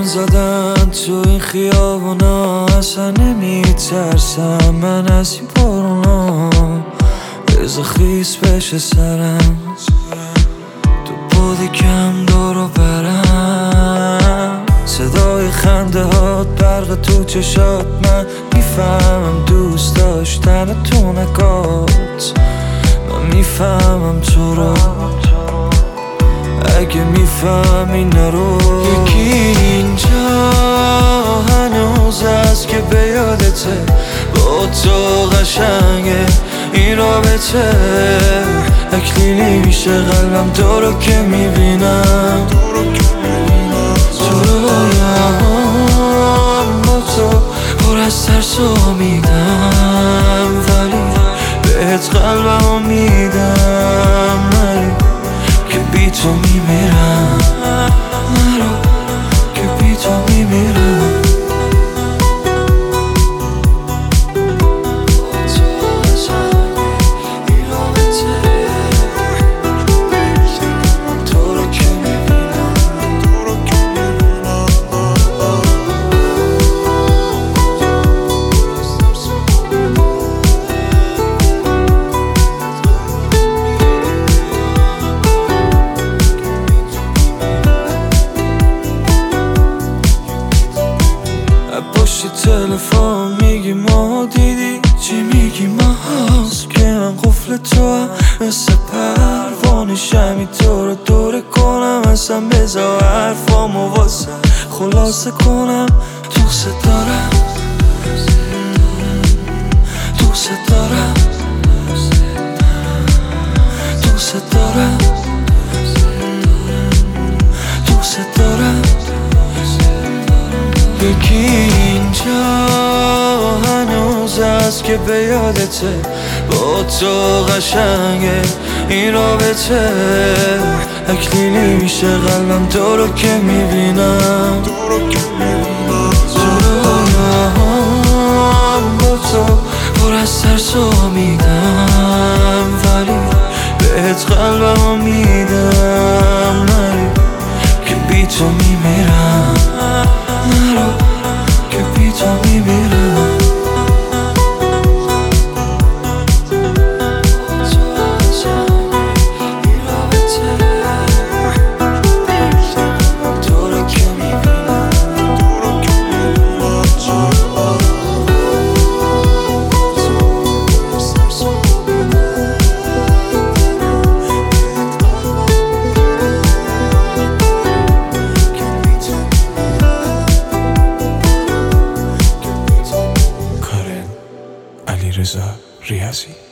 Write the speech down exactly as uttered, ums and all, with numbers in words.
زدن تو این خیابونا، اصلا نمیترسم من از این بارونا. بذار خیس بشه سرم، تو بودی کم دارو برم. صدای خنده هات برق تو چشات، من میفهمم دوست داشتن تو نگات. من میفهمم تو رو، اگه میفهمی نرو. یکی اینجا هنوز هست که به یادته، با تو قشنگه این رابطه. اکلیلی میشه قلبم تو رو که میبینم. تو رویام با تو پر از ترس و میدم، ولی بهت قلبم میدم. نری که بی تو میمیرم، نرو که بی تو میمیرم. پشت تلفن میگی ما دیدی چی میگی؟ ما هست که من قفل تو هم مثل پروانه شمی تو رو دوره کنم. اصلا بذار حرفامو واسه خلاصه کنم. دوست دارم، دوست دارم، دوست دارم، دوست دارم. یکی اینجا هنوز هست که به یادته، با تو قشنگه این رابطه. اکلیلی میشه قلبم تو رو که میبینم. تو رویام با تو پر از ترس و میدم، ولی بهت قلبم میدم. نری که بی تو میمیرم، نرو که بی تو میمیرم. علیرضا ریاضی.